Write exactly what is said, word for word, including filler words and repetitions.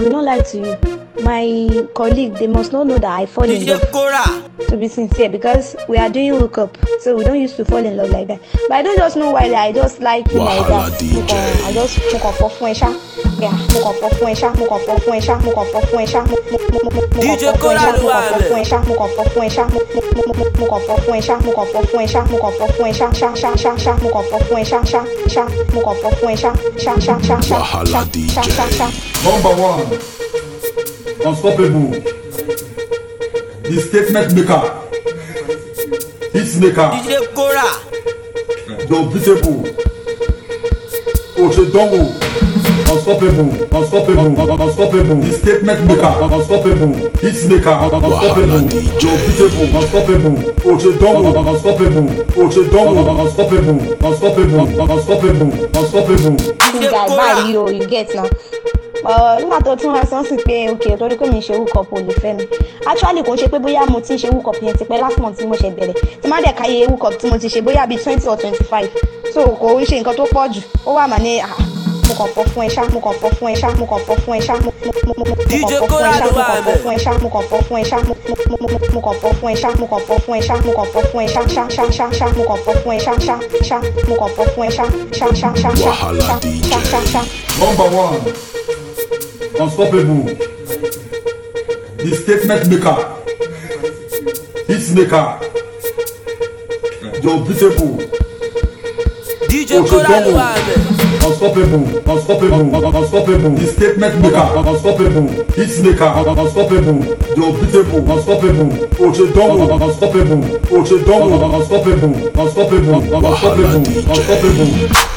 will not lie to you. My colleague, they must not know that I fall in love. To be sincere, because we are doing hookup, so we don't used to fall in love like that. But I don't just know why. I just like you like that. I just mook up for Fuensha. Yeah, mook up for Fuensha, mook up for Fuensha, mook up for Fuensha, D J Cora do Fuensha, mook up for Fuensha, mook up for Fuensha, mook up for Fuensha, mook up for Fuensha, sha sha sha sha, mook up for Fuensha, sha sha, mook up for Fuensha, sha sha sha sha, sha sha sha. Number one, unstoppable, the statement maker, hit maker, D J Cora, the unbeatable, Oshedongo, unstoppable, unstoppable, unstoppable, the statement maker, unstoppable, hit maker, unstoppable, the unbeatable, unstoppable, Oshedongo, unstoppable, Oshedongo, unstoppable, unstoppable, unstoppable, unstoppable. You guys buy you, you get now. nígbà tó tún wá sọ́n sí pé ok torí pé mi ṣe hookup ò lè fẹ́ mi actually kò ń ṣe pé bóyá mo ti ń ṣe hookup yẹn ti pẹ́ last month tí mo ṣe bẹ̀rẹ̀ tí má dẹ̀ káyé hookup tí mo ti ṣe bóyá bíi twenty or twenty five so kò ń ṣe nǹkan tó pọ̀ jù ó wà mà ní mo kàn fọ́ fún ẹ ṣá mo kàn fọ́ fún ẹ ṣá mo kàn fọ́ fún ẹ ṣá mo kàn fọ́ fún ẹ ṣá mo kàn fọ́ fún ẹ ṣá mo kàn fọ́ fún ẹ ṣá mo kàn fọ́ fún ẹ ṣá mo kàn fọ́ fún ẹ ṣá ṣá ṣá ṣá ṣá mo kàn fọ́ fún ẹ ṣá ṣá ṣá mo kàn fọ́ fún ẹ ṣá ṣá ṣá ṣá ṣá ṣá ṣá ṣá. Number one, unstoppable, the statement maker, hit maker, the unbeatable, D J Cora do unstoppable, unstoppable, unstoppable, the statement maker, unstoppable, hit maker, unstoppable, the unbeatable, unstoppable, Oshedongo, unstoppable, Oshedongo, unstoppable, unstoppable, unstoppable, unstoppable.